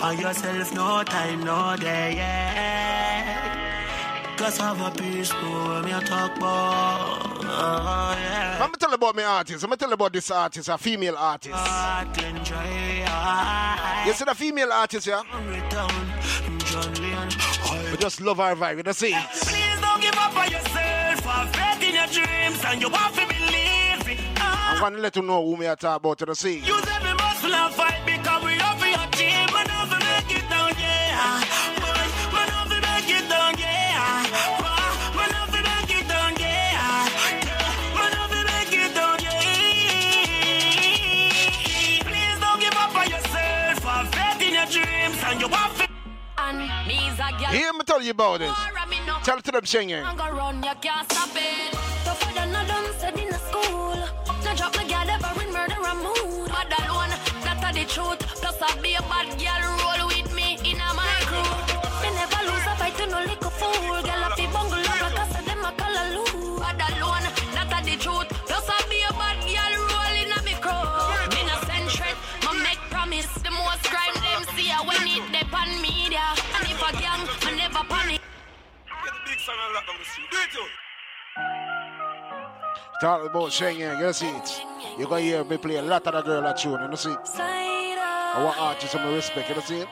On yourself, no time, no day, yeah. Cause have a peace, bro, me a talk about, yeah. Let me tell you about my artist. Let me tell you about this artist, a female artist. You see the female artist, yeah? We just love her vibe, you know, see? Please don't give up on yourself. Have faith in your dreams and you want to believe it. I'm gonna let you know who me I talk about, you know, see? Use every muscle and fight because we love for your team. Man, don't make it down, yeah. Man, don't make it down, yeah. Man, don't make it down, yeah. Man, don't make it down, yeah. Please don't give up on yourself. Have faith in your dreams and you want to. Hear me tell you about this. Tell it to them singing. I'm gonna run, you can't stop it. Tougher than a dumb said in a school. No drop my girl ever in murder and mood. But alone, that's the truth. Plus I be a bad girl, roll with me in a my crew. Me never lose a fight to no little fool. Girl I be bungle up like I said them a call a loo. But alone, that's the truth. Plus I be a bad girl, roll in a me crew. Me no send threat, ma make promise. The most crime them see when it depend media. And if a gang, I never panic. Talk about Shengyang, you see it. You're going to hear me play a lot of the girl at tune, you see it. I want artists some respect, you see it.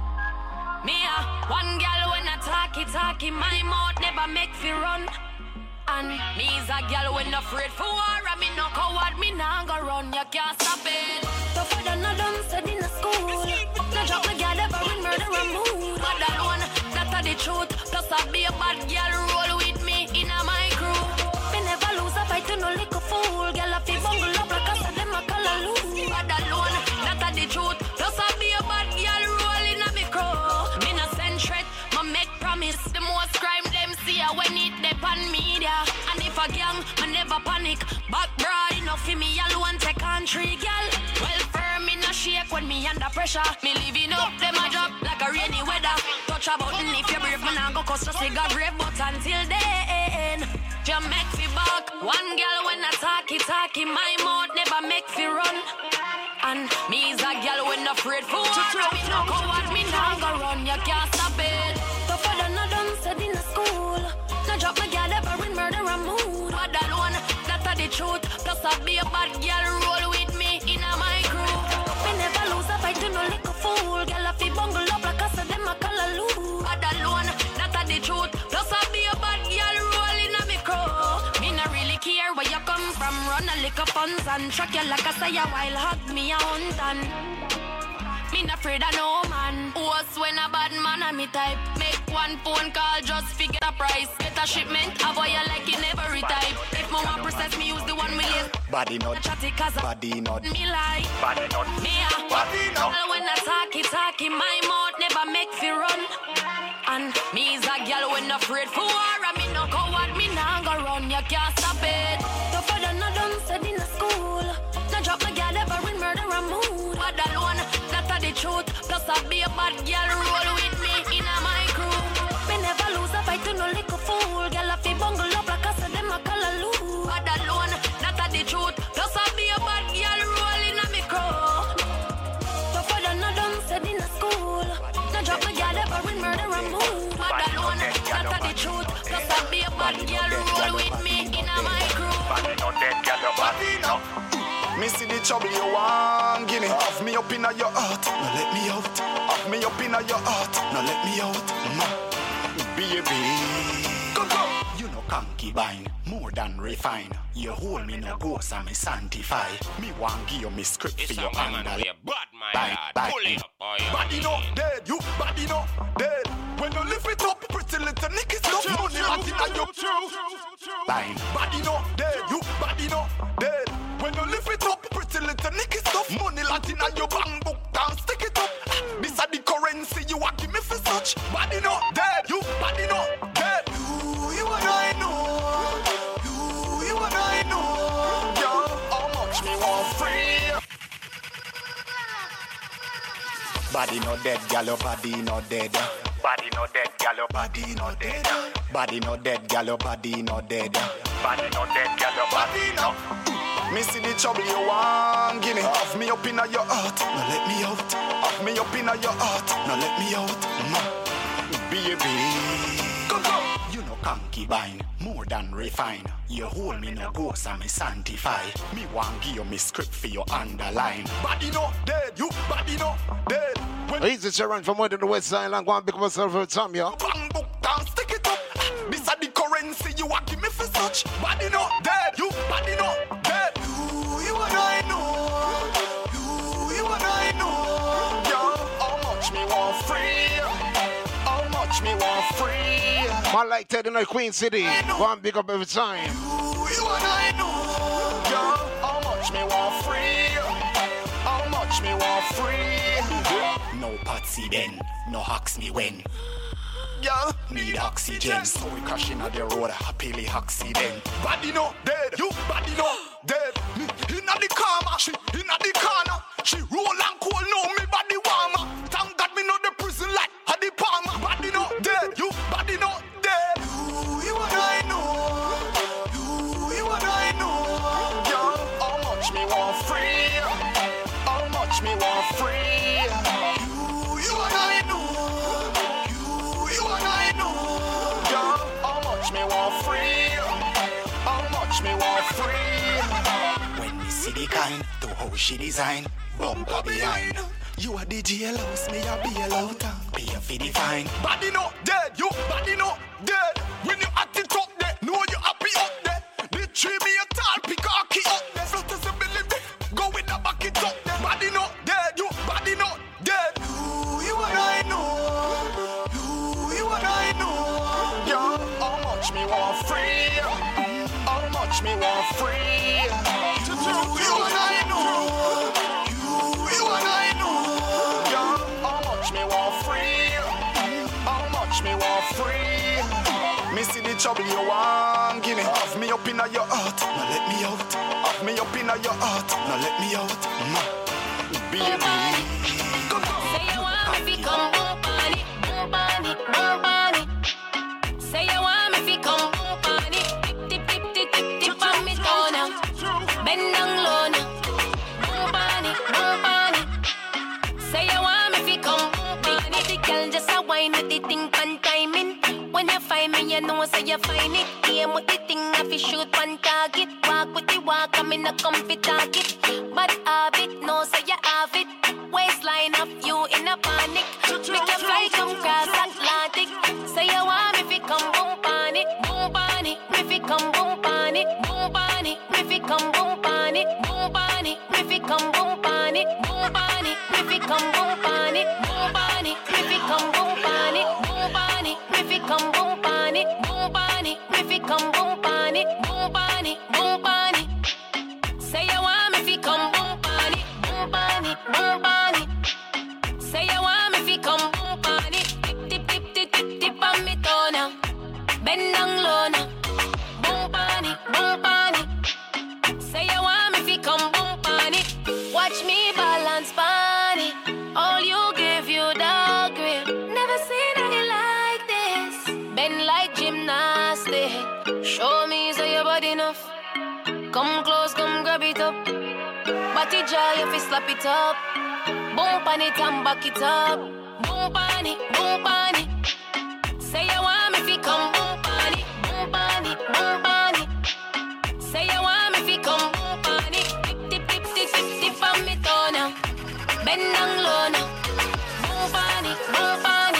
Me one girl when I talkie, my mouth never make me run. And me's a girl when afraid for war, and me no coward, me nah go run, you can't stop it. Tougher than a dumb said in a school. No drop my girl ever in murder and mood. But that one, that's the truth. Plus I be a bad girl, roll with me in a my crew. Me never lose a fight to no little fool. Girl I feel bungle up like I said them a call a loo. But that one, that's the truth. Plus I be a bad girl, roll in a me crew. Me no send threat, ma make promise. The most crime them see when it depend media. And if a gang, I never panic. Back broad enough for me alone take country girl. Well firm in a shake when me under pressure. Me living up them a drop like a rainy weather. Touch a button if you're brave, man I go cost a cigar brave. But until then, just make me back. One girl when I talkie, my mouth never make me run. And me is a girl when afraid for war. Me no coward, me nah go run. You can't stop it. Tougher than a dumb said in a school. No drop my girl ever in murder and mood. But that one, that's the truth. Plus I be a bad girl, roll with me in a my crew. Me never lose a fight to no little fool. Girl I feel bungle up like I said them a call a loo. But that one, that's the truth. Plus I be a bad girl, roll in a me crew. Me no really care where you come from. Run a lick of funds and track you like I say a while. Hug me a hunt and me not afraid of no man. What's when a bad man a me type? Make one phone call just figure the price. Get a shipment, avoid you like in every type. If me want process, me use the 1 million. Body not, chatty cause body not, me lie. body not, Me body not. When I talkie, my mouth never make me run. And me is a girl when afraid for war. And me no coward, me nah go run. You can't stop it. Tougher than a dumb said in a school. No drop my girl ever in murder and mood. But alone, that's the truth. Plus I be a bad girl, roll with me in a my crew. Me never lose a fight to no little fool. Girl I feel bungle up like I said them a call a loo. But alone, that's the truth. Plus I be a bad girl, roll in a me crew. Tougher than a dumb said in a school. No drop my girl ever in murder and mood. But alone, that's the truth. Plus I be a bad girl, roll with me in a my crew. Body not dead, girl, body not. Me see the trouble you want, gimme. Have me up in your heart, no let me out. Have me up in your heart, no let me out. Baby, come on. You know concubine, more than refine. You hold me no ghost and me sanctify. Me want give you me script for your under. Body no dead, you body no dead. When you lift it up, pretty little nicky stuff. Money until you line. Body no dead, you body no dead. When you lift it up, pretty little nicky stuff. Money Latin and your bank book down, stick it up. This are the currency you want give me for such. Body no dead, you body no dead. You and I know. You and I know. Girl, how much me want free? Body no dead, girl, your body no dead. Body no dead, girl, your body no dead. Body no dead, girl, your body no dead. Body no dead, girl, your body no. Me see the trouble you want, gimme. Have me up in your heart, now let me out. Have me up in your heart, now let me out. Baby, you know concubine, more than refine. You hold me no ghost and me sanctify. Me want give you me script for your underline. Body no dead, you body no dead. Easy to run from more than the West Side and go and pick up myself for time, yo. Bang book down, stick it up. This are the currency you want give me for such. Body no dead, you body no dead. You and I know. You and I know. Yo, how much me want free? How much me want free? Man like Ted in the Queen City. Go and pick up every time. You and I know. Yo, how much me want free? How much me want free? No patsy then, no hacks me when. Yeah, need oxygen, so we crashing on the road, happily accident. Body no dead, you body no dead. Me inna the karma, she inna the corner. She roll and cold, no me body warmer. Thank God me know the prison like a the palmer. Body no dead, you body no dead. You and I know. You and I know. Yeah, how much me want free? How much me want free? You and I know. You and I know. Yeah, how much me want free? How much me want free? When me see the kind, to how she design, bumper behind. You are the jailhouse, me a bailout. Pay for the fine. Body no dead, you body no dead. When you at the top there, know you happy up there. The tree me a tall, pick a key up there. Float as a ability, go with the bucket up there. Body no dead, you body no dead. You and I know. You and I know. Yeah, how much me want free? How much me want free? You and I know. You and I know. Yeah, how much me want free? How much me want free? Me see the trouble you want, gimme. Have me up in your heart, now let me out. Have me up in your heart, now let me out. Baby. Say you want me fi come boom on it, boom on it, boom on it. Say you want me fi come boom on it, tip tip tip tip tip on me toe now. Bend down low now, boom on it, boom on it. Say you want me fi come boom on it. The girl just a whine with the thing pan timing. When you find me, you know say you find it. Aim with the thing, I fi shoot pan target. Walk with the walk, I'm in a comfy target. But habit, no say you have it. Waistline of you in a panic. Make you fly come cross Atlantic. Say you want me fi come boom on it, boom on it. Me fi come boom on it, boom on it. Me fi come boom on it, boom on it. Me fi come boom on it, boom on it. Me fi come boom on it, boom on it. Me fi come boom on it, boom on it. Me fi come boom on it, boom on it. Me fi come boom on it, boom on it, boom on it. Say you want me fi come boom on it, boom on it, boom on it. Say you want me fi come boom on it, tip tip tip tip tip on me toe now. Bend down low now, boom on it, boom on it. Say you want me fi come boom on it. Watch me balance on it. All you give you the grip. Never seen nothing like this. Bend like gymnastics. Show me so your body enough. Come close, come grab it up. Body jaw, you fi slap it up. Boom on it and back it up. Boom on it, boom on it. Say you want me fi come boom on it, boom on it, boom on it. Say you want me fi come boom on it, tip tip tip tip tip on me toe now. Bend down low now, boom on it, boom on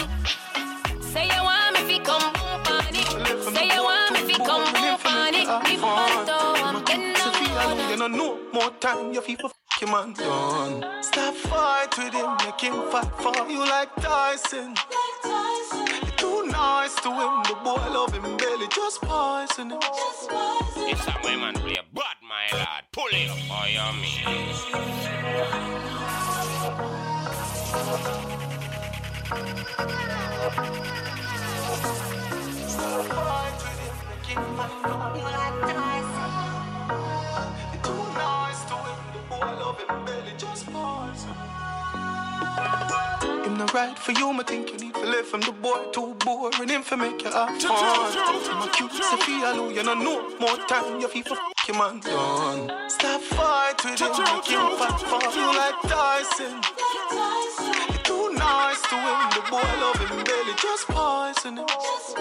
it. Say you want me fi come boom on it. Say you want me fi come boom on it. Tip on toe and bend down low now. You don't know more time, your people your man done. Stop fight with him, make him fight for you like Tyson. You're too nice to him, the boy love him barely, just poison him. It's a way man play bad, my lad. Pull it up for your me. Stop fight with him, make him fight for you like Tyson. You're too nice to him, the boy love him barely, just poison. Him not right for you, I think you need to live from the boy too boring. Him for make you have fun. I'm a cute Sophia Lou, you don't know more time, you feel him and done. Stop fight with him, make him fight for you like Tyson. You're too nice to him, the boy love him barely, just poison him.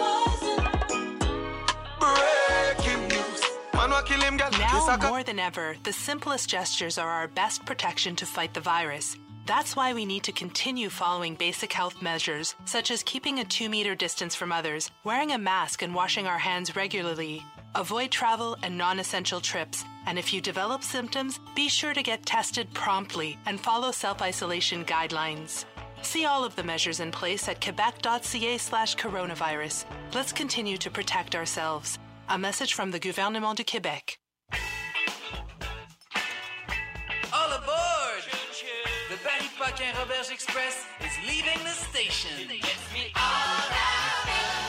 Breaking news, man wa kill him, girl. Now more than ever, the simplest gestures are our best protection to fight the virus. That's why we need to continue following basic health measures, such as keeping a 2-meter distance from others, wearing a mask and washing our hands regularly. Avoid travel and non-essential trips. And if you develop symptoms, be sure to get tested promptly and follow self-isolation guidelines. See all of the measures in place at quebec.ca/coronavirus. Let's continue to protect ourselves. A message from the Gouvernement du Québec. All aboard! The Barry Paquin Roberge Express is leaving the station. Gets me all out.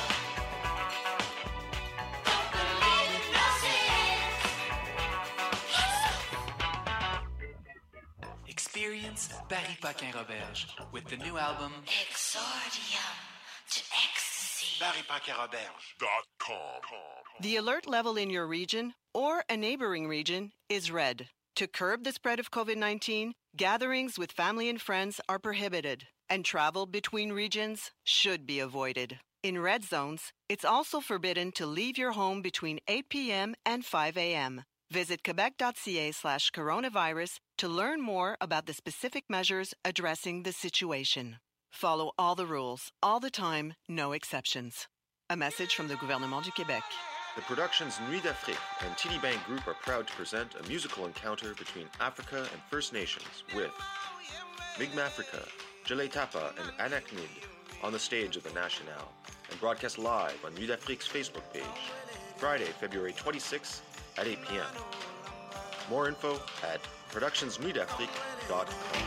Experience Barry Paquin Roberge with the new album Exordium to Ecstasy. BarryPaquinRoberge.com. The alert level in your region or a neighboring region is red. To curb the spread of COVID-19, gatherings with family and friends are prohibited, and travel between regions should be avoided. In red zones, it's also forbidden to leave your home between 8 p.m. and 5 a.m. Visit quebec.ca/coronavirus to learn more about the specific measures addressing the situation. Follow all the rules, all the time, no exceptions. A message from the Gouvernement du Québec. The productions Nuit d'Afrique and TD Bank Group are proud to present a musical encounter between Africa and First Nations with Mi'kmaq, Jele Tapa, and Anaknid on the stage of the National and broadcast live on Nuit d'Afrique's Facebook page, Friday, February 26th at 8 p.m. More info at productionsnuitdafrique.com.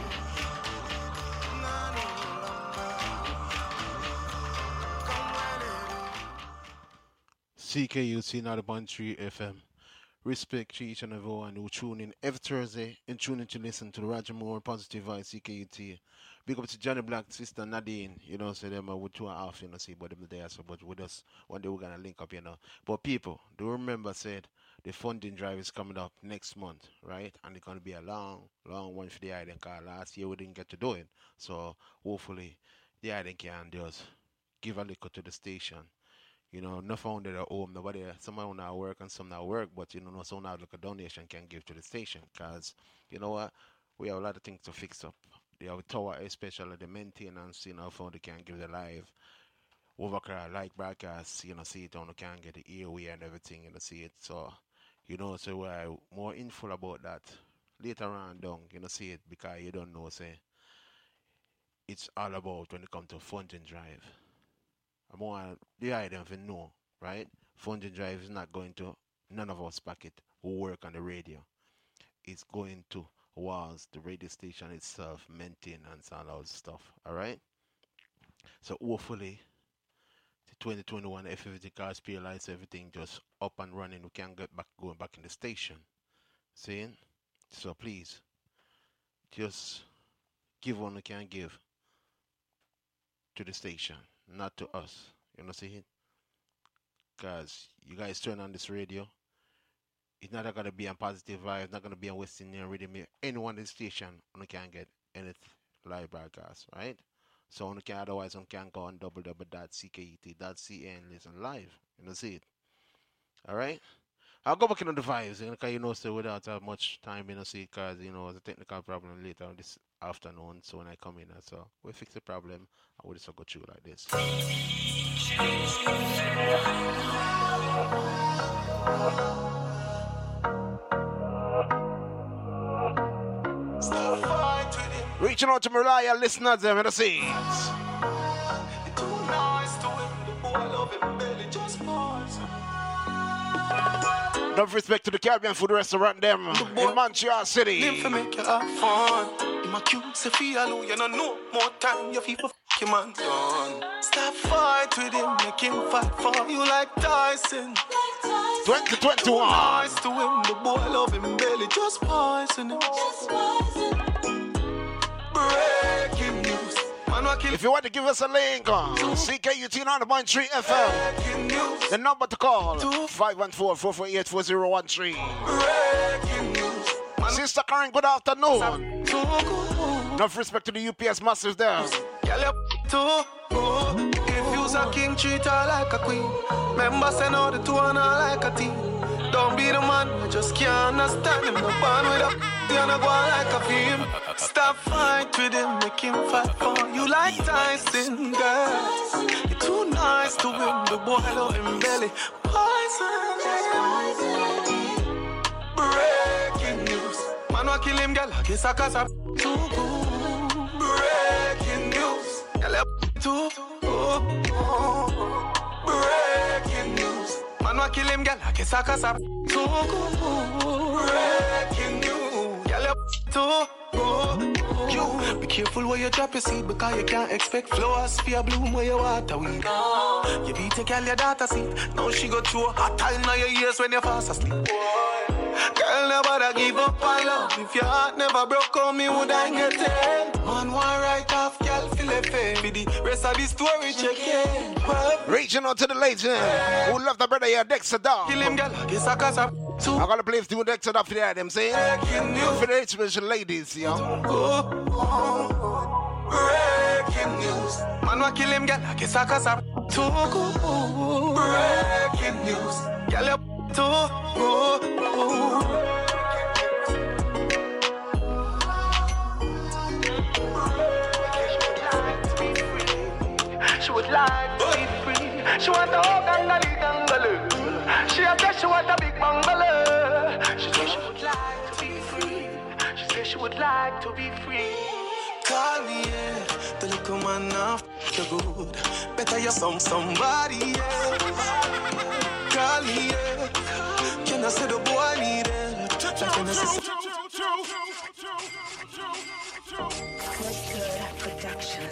CKUT 90.3 FM. Respect to each and everyone who tune in every Thursday and tune in to listen to the Roger Moore Positive Vibes CKUT. Big up to Johnny Black, sister Nadine, you know, so them with 2.5, you know, see, but them there, so, but with us, one day we're gonna link up, you know. But people, do remember, said, the funding drive is coming up next month, right? And it's gonna be a long one for the Island, because last year we didn't get to do it. So, hopefully, the Island can just give a little to the station. You know, no founded at home, nobody, some are not work and some not work, but you know, some now like a donation can give to the station, because, you know what, we have a lot of things to fix up. They have a tower, especially the maintenance, you know, founder can give the live overcry, like broadcast, you know, see it on, can get the airway and everything, you know, see it. So, you know, so we're more info about that later on down, you know, see it, because you don't know, say, it's all about when it comes to funding drive. I want the item to know, right? Funding drive is not going to none of us pocket who work on the radio. It's going to was the radio station itself, maintenance and all that stuff. Alright? So hopefully the 2021 F50 cars, spare lights, everything just up and running. We can get back going back in the station. See? So please just give what we can give to the station. Not to us, you know, see it? Because you guys turn on this radio, it's not going to be a positive vibe, it's not going to be a Western Union radio. Anyone in the station, you can get any live broadcast, right? So you can, otherwise you can go on www.cket.ca and listen live, you know, see it? Alright? I'll go back into the vibes, because you know, so without much time, you know, see, because, you know, it's a technical problem later on this afternoon, so when I come in, so we fix the problem, and we'll just go through like this. Reaching out to Mariah listeners, them, you know, see it? Enough respect to the Caribbean food restaurant them in Montreal City. Them make you have fun. In my cute Sophia, you know no more time. Your people him and done. Stop fight with him, make him fight for you like Tyson. 2021. Nice to him, the boy love him barely, just poison him. Breaking news, man wa If you want to give us a link, CKUT 90.3 FM. The number to call 514-448-4013. Sister Karen, good afternoon. Enough respect to the UPS massive there. If you's a king, treat her like a queen. Remember, send out the two and her like a team. Don't be the man, I just can't understand him. No band with a you're not going like a film. Stop fight with him, make him fight for you like Tyson, girl. You're too nice to win, the boy love him belly. Poison. Breaking news. Man, wa kill him, girl, like it's a casa. Too good. Breaking news. Girl, too good. Breaking news. Man, wa kill him, girl, like it's a casa. Too good. Breaking news. Too good. You be careful where you drop your seed because you can't expect flowers for your bloom where you water weed. You be take care of your daughter seat. Now she go through a hot time in your ears when you fast asleep. Girl, never give up on love. If your heart never broke on me, would I get it? Man, one right off, girl, feel it fair. For the rest of the story, check it. Reaching out to the legend who love the brother here, Dexter Dog. Kill him, girl, it's a casa. I gotta play two Dexter Dog for that, them saying. For the special ladies, yo. Breaking news. Man, wa kill him, girl, it's a casa. Too good. Breaking news. Girl, too good. She would like to be free. She want a hug and a gangaloo. She a guess she want a big bungalow. She said she would like to be free. She said she would like to be free. Call me, yeah. The little man now you're good. Better you somebody, yeah. Call me, yeah. Can I say the boy need it? Can I say production.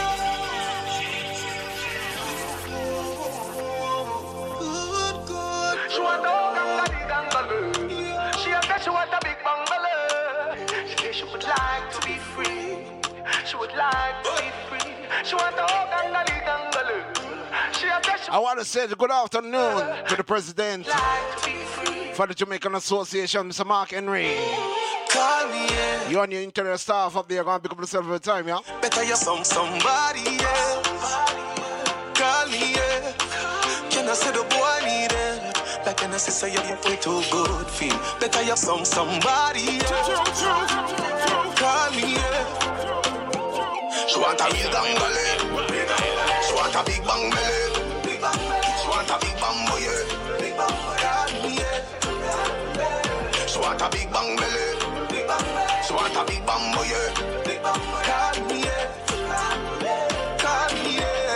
She want a gangaloo. She a bet she want a big bungalow. She said she would like to be free. She would like to be free. She want a gangaloo. She a bet she I want to say good afternoon to the president for the Jamaican Association, Mr. Mark Henry. Call me, yeah. You and your interior staff up there going to pick up yourself every time, yeah? Better you somebody, yeah. Call me, yeah. Can I say the boy need it? Like can I say you're way too good feel. Better you somebody, yeah. Call me, yeah. She want a real gangaloo. She want a big bang belly. She want a big bang boy, yeah. Call me, yeah. She want a big bang belly. She want a big bang boy, yeah. Call me, yeah. Call me, yeah.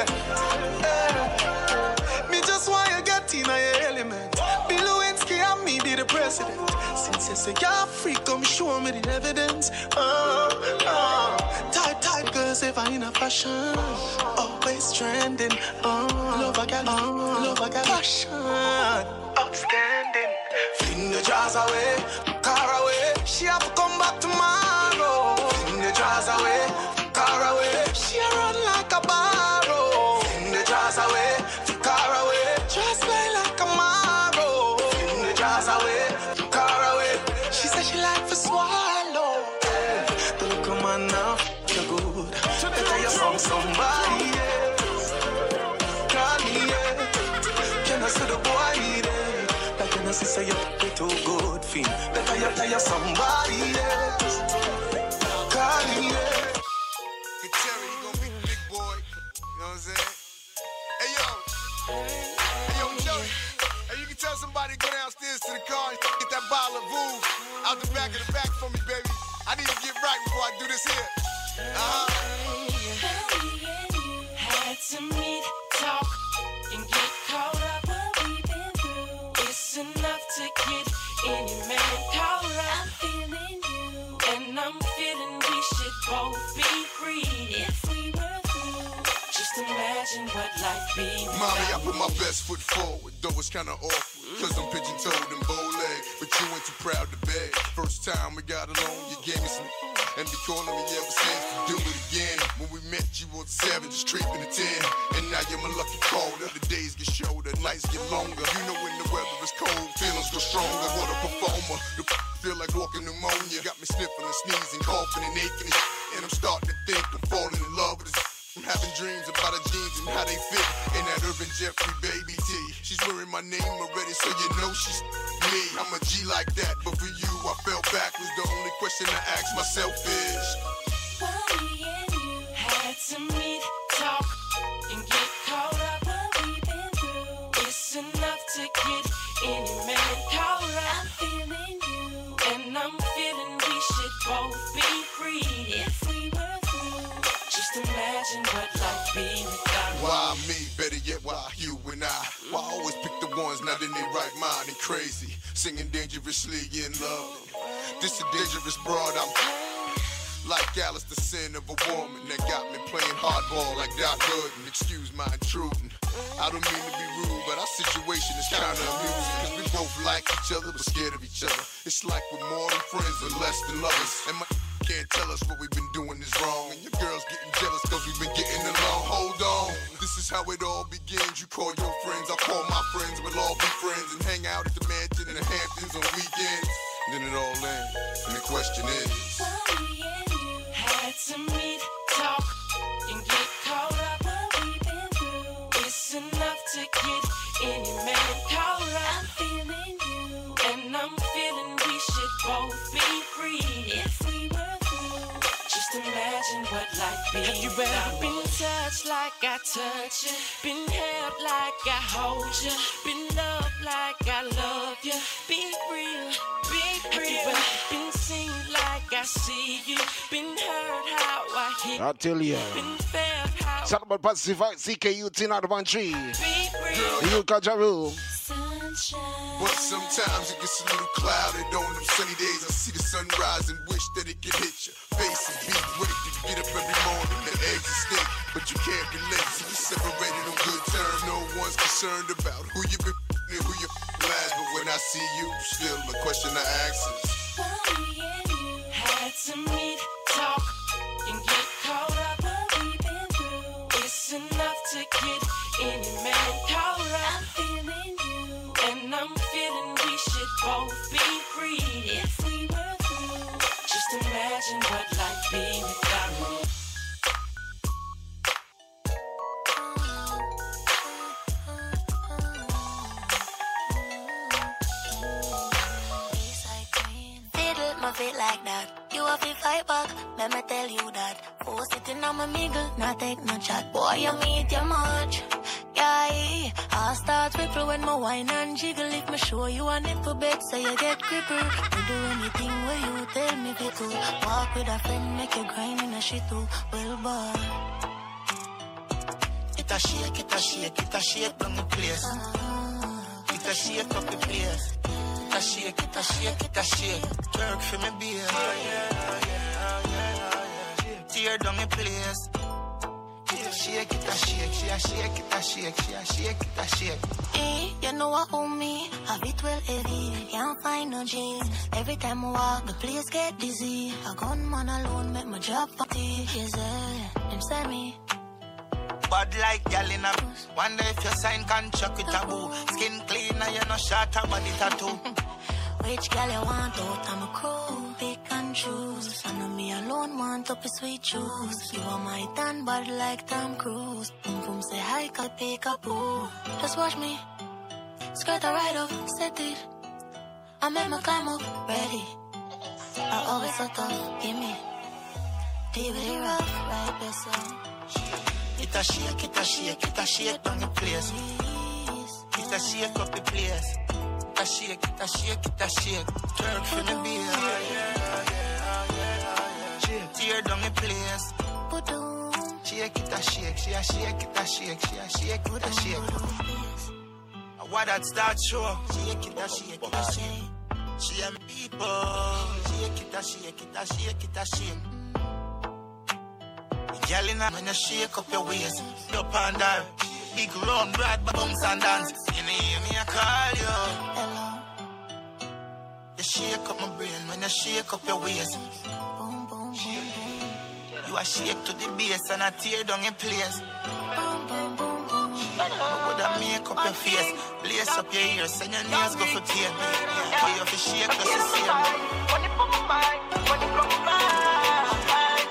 Me just want you get in your element. Bill Lewinsky and me be the president. Since you say you're free, come show me the evidence. Tight girls ever in a fashion. Always trending. Love a girl, fashion. Outstanding. Fling the jars away, car away. She have to come back tomorrow. Fling the jars away, car away. She run like a barrow. Fling the jars away, car away. Just play like a marrow. Fling the jars away, car away. She said she like to swallow. The look of man now, you're good. Better you somebody, yeah. Call me, yeah. Can I say the boy need it? Like can I say you're too good feel. Better you tell you somebody, yeah. Call me, yeah. Good Terry, he gonna be the big boy. You know what I'm saying? Hey yo, Joey. Hey, you can tell somebody to go downstairs to the car and get that bottle of Vouv out the back for me, baby. I need to get right before I do this here. Had to meet, talk, and get caught up what we've been through. It's enough to get any man caught up. I'm feeling you, and I'm feeling we should both be free if we were through. Just imagine what life be. Mommy, I put my best foot forward, though it's kinda awkward. Cause I'm pigeon-toed and bow-legged, but you ain't too proud to beg. First time we got along, you gave me some, and be calling me ever since to do it again. When we met you was 7, just tripping to 10. And now you're my lucky caller. The days get shorter, nights get longer. You know when the weather is cold, feelings go stronger. What a performer. The feel like walking pneumonia. Got me sniffling, sneezing, coughing, and aching. And I'm starting to think I'm falling in love with this. I'm having dreams about her jeans and how they fit in that Urban Jeffrey baby tee. She's wearing my name already, so you know she's me. I'm a G like that, but for you, I fell backwards. The only question I ask myself is, why me and you had to meet, talk, and get caught up what we've been through. It's enough to get any man caught up. I'm feeling you, and I'm feeling we should both be free if we were through. Just imagine what life be without. why me? Better yet, why you and I? Why always pick the ones not in their right mind and crazy, singing dangerously in love. This a dangerous broad, I'm like Alice, the sin of a woman that got me playing hardball like Doc Gooden. Excuse my intruding. I don't mean to be rude, but our situation is kinda amusing. Cause we both like each other, but scared of each other. It's like we're more than friends, but less than lovers. And my can't tell us what we've been doing is wrong. And your girl's getting jealous cause we've been getting along. Hold on, this is how it all begins. You call your friends, I call my friends. We'll all be friends and hang out at the mansion in the Hamptons on weekends. Then it all ends, and the question is, why me and you had to meet, talk, and get caught up what we've been through. It's enough to get any man caught up. I'm feeling you, and I'm feeling we should both be free if we were through. Just imagine what life be. Have you ever been touched like I touch you? Been held like I hold you? Been loved like I love you? Be real, be real. Have you ever been seen like I see you? Been heard how I hear. I tell you. Been felt how. It's all about Positive CKUT, not one tree. You got your room. but sometimes it gets a little clouded on them sunny days. I see the sunrise and wish that it could hit your face and be ready to get up every morning. The eggs are stink, but you can't relate. So you separated on good terms. No one's concerned about who you been and who you last. But when I see you, still the question I ask is, why me and you had to meet, talk, and get caught up what we've been through. It's enough to get any man caught up. I'm feeling you, and I'm feeling we should both be free if we were through. Just imagine what life be without me. It like that. You have to fight back, let me tell you that. For sitting on my mingle, not take no chat. Boy, you meet your much. Yeah, I start ripple when my wine and jiggle. If me show you a nipple bed, so you get cripple. You do anything where you tell me to do. Walk with a friend, make you grind in a shit too. Well, boy. It a shake down the place. It a shake up the place. It a shake. Work for me, beer. Tear down the place. It a shake. Hey, you know what own me? Have it well heavy. Can't find no jeans. Every time I walk, the place get dizzy. A gunman alone make my job party. Yes, them say me. Bad like gal in a wonder if you sign contract with a boo. Skin clean and you no short a body tattoo. Which gal you want out? I'm a crew, pick and choose. I know me alone want up a sweet juice. You are my tan bad like Tom Cruise. Boom boom say hi, cut pick up boo. Just watch me, skirt a ride up, set it. I make my climb up, ready. I always so tough, give me. DVD rough, right beso. It a shake down the place. It a shake up the place. It a shake. Jerk for me, beer. Tear down the place. Shake it a shake. What that start show? Shake it a shake. She and people. Shake it a shake. Girl in when you shake up your waist, up and down, big round broad bounce and dance. You hear me, I call you. Hello. You shake up my brain when you shake up your waist. Boom, boom, boom, boom. You you a shake to the base and a tear down your place. Would I make up your face, lace up your ears, send your nails go for tear. Put you for shake just the same. Money from my mind, money from my mind.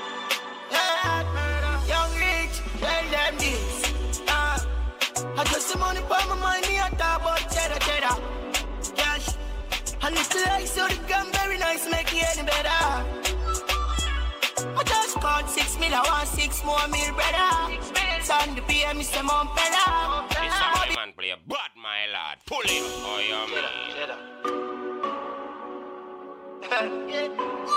Young rich, tell them this. I just the money from my mind, me a talk about cheddar. Cash, and it's like so the gun very nice, make it any better. I just called 6 mil, I want 6 more mil, brother. Son, the PM is the mom, brother. This a man play a bad, my lad. Pull him, oh, you mean.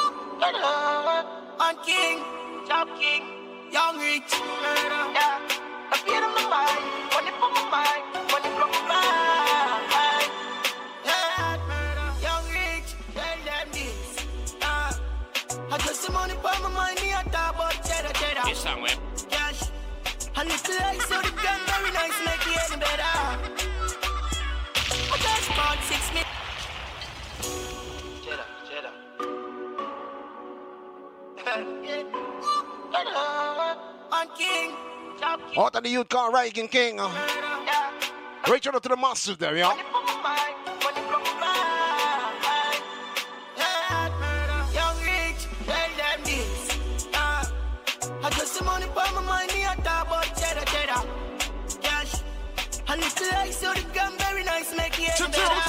On king, top king, young rich. Yeah, I feel on my mind, money from my mind, money from my mind. Yeah, young rich, tell them this. I just the money from my mind, me a talk about cheddar. This song, man. Cash, and it's like so the gun very nice, make it any better. I just called 6 mil. Cheddar. On king, top king. Out of the youth car, Reagan King. Reach out to the massive there, yeah. Money from my mind, money from my mind. Young rich, tell them this. I just the money from my mind, me a talk about cheddar. Cash, and it's like so the gun very nice, make it any better.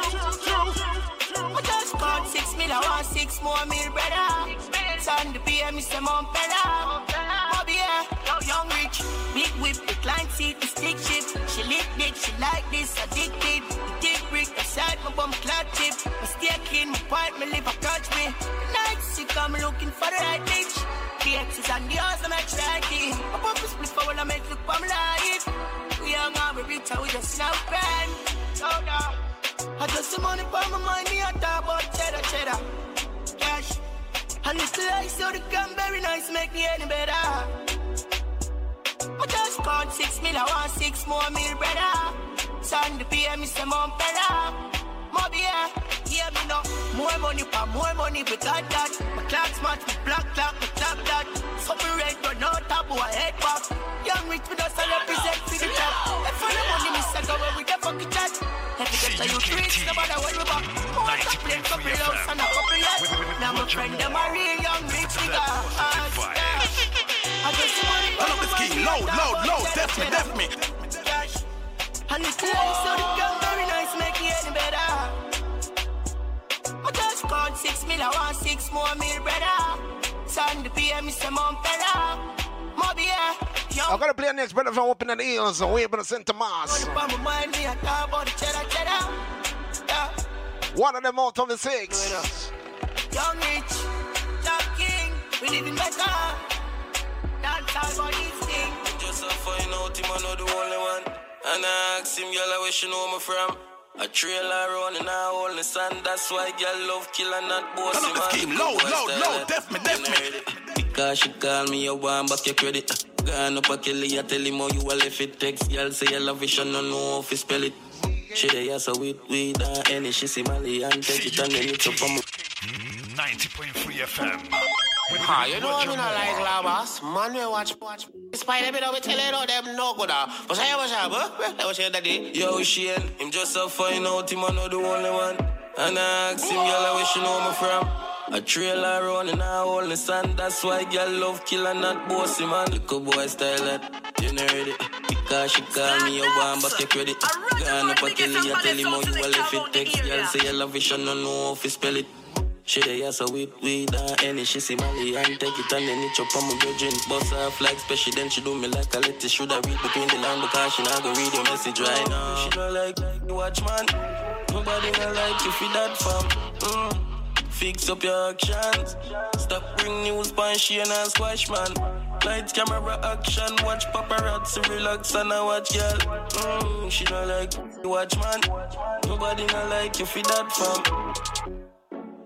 I just called 6 mil, I want 6 more mil, brother. Son, the PM is the mom, brother. Bobby, yeah, young rich, big whip, recline seat, the stick shift. She lick dick, she like this, addicted. The dick brick, aside my bum clad tip. Mistake in my part, my liver catch me. Nights, she come looking for the right bitch. The X's and the O's, I'm extra ID. My pump is split for when I make look for my life. We young and we rich, and we just now brand. So now, I just the money for my mind, me a talk about cheddar. Cash, and it's like so the gun very nice, make me any better. I just called 6 mil, I want 6 more mil, brother. Son, the PM is the mom, brother. Moby, yeah, hear me now. More money, we got that. My clocks match, my black clock, my clock that. Something red, but no top, I head back. Young rich, we just represent for the top. If for the money, me say go where we get fucking chat. If we get the youth rich, no matter what we back. More to play, couple house and a couple yachts. Now my friend, them are real young rich, we got I just the money, I love this king, loud, def me. And it's like so the gun very nice, make it any better. I just called 6 mil, I want 6 more mil, brother. Son, the PM is the mom, brother. Moby, yeah. I'm gonna play next, brother, from Open the Ears, and we're gonna send to Mars. One of them out of the 6. Young rich, top king, we live in better. That's all about these things. Just a find out him, I know the only one. And I ask him, girl, where she know me from. A trailer running a hole in the sand. That's why girl love kill and not boss him. Scheme, loud, def me. Because she call me, you want back your credit. Gone up a kill it, I tell him how you a left it. Text girl say you love it, she don't know if you spell it. She dey so with weed and any. She see Mali and take it and then it's up on me. 90.3 FM. Ah, you know me not like Labas. Man, we watch. Despite a bit of it, tell it all them no good. But say what's up, huh? What's your daddy? Yo, Shane, him just a find out him, I know the only one. And I ask him, girl, where she know me from. A trailer running a hole in the sand. That's why girl love kill and not boss him. And little boy style that, you know it. Because she call me, you want back your credit. Gone up a kill it, I tell him how you a left it. Text girl say you love it, she don't know if you spell it. She dey so with weed and any. She see Mali and take it and then it chop on my virgin. Bust off like special, then she do me like a lettuce. Should I read between the line because she not go read your message right now. She don't like the watchman. Nobody don't like if you that fam. Fix up your actions. Stop bring news pan she and squash man. Light camera action. Watch paparazzi relax and I watch girl. She don't like the watchman. Nobody don't like if you that fam.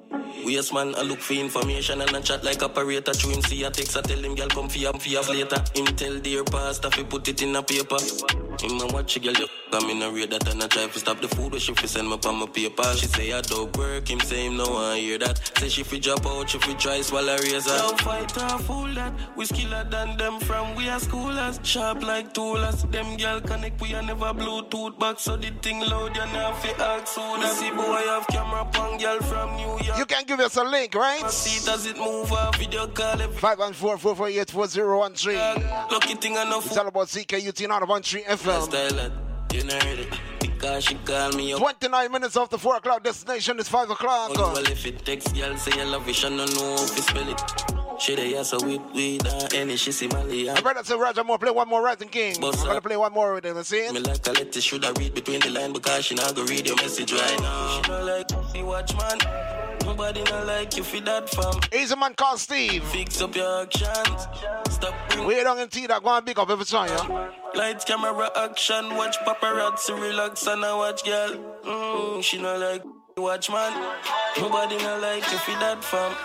Waste man, I look for information and I chat like operator. True him see a text, I tell him girl come for later. Him tell dear pastor fi put it in a paper. Him a watch a girl you come in a read that and I try to stop the food where she fi send me on my paper. She say I dog work, him say him no one hear that. Say she fi drop out, she fi try swallow razor. Now fight or fool that, we skiller than them from we are schoolers. Sharp like toolers, them girl connect we a never Bluetooth back. So the thing loud you now fi ask who that. See boy have camera pon girl from New York. You can give us a link, right? See does it move off video call 514-448-4013. Lucky thing enough. It's all about CKUT 913 FM. You know it. Because she call me up. 29 minutes after 4 o'clock. Destination is 5 o'clock. Well, if it takes girl say you love it, she don't know how to spell it. She dey so with any she see Mali. My brother said Roger Moore play one more Rising King. I'm gonna play one more with him, see? Me like a letter should I read between the line because she not go read your message right now. She don't like the watchman. Nobody not like you for that fam. Easy man called Steve. Fix up your actions. Stop bring. We don't see that go and big up every time, yeah? Lights, camera, action. Watch paparazzi, relax and I watch girl. She not like the watchman. Nobody not like you for that fam.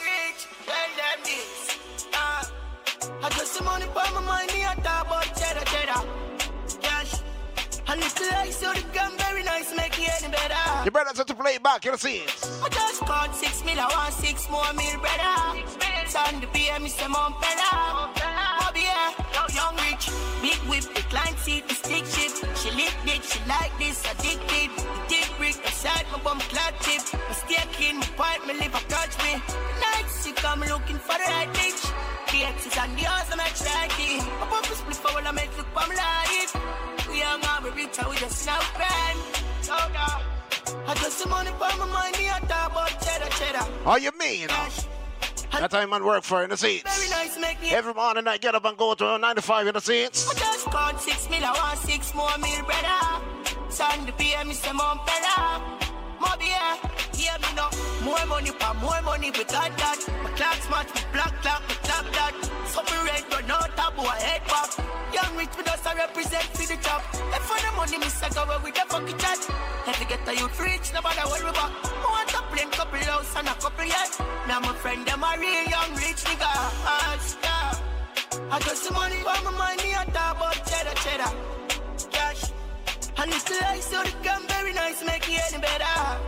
I just some money for my mind, me a talk about cheddar. Cash. And it's like so the gun very nice, make it any better. You better have to play it back, you see it. I just called 6 mil, I want 6 more mil, brother. Sun the PM, Mr. Montpella. Bobby, yeah, young rich. Big whip, the client seat, the stick shift. She lit dick, she like this, addicted. The dick brick, beside my bum clad tip. I stay clean, my pipe, my liver touch me. Nights, she come looking for the right bitch. The X's and the R's, I'm excited. I pop a split for when I make look for my life. We young and we rich and we just now grand. So now, I just some money for my mind, me a talk about cheddar. Oh, you mean? That time man work for in the seats. Very nice, make me. Every morning I get up and go to 95 in the seats. I just called 6 mil, I want 6 more mil, brother. Sun the PM, Mr. Montpella. Moby, yeah, hear me now. More money, we got that. My clock's match, my black clock, my clock that. Something red, but no top, boy, head pop. Young rich, with us, I represent for the top. If for the money, Mr. Go with the fucking chat. Let me get the youth rich, nobody worry about. I want a plane, couple house, and a couple yachts. Now my friend, them a real young rich nigga. Yeah. I got some money for my mind, me a talk about cheddar. Cash. And it's like so the gun very nice, make it any better.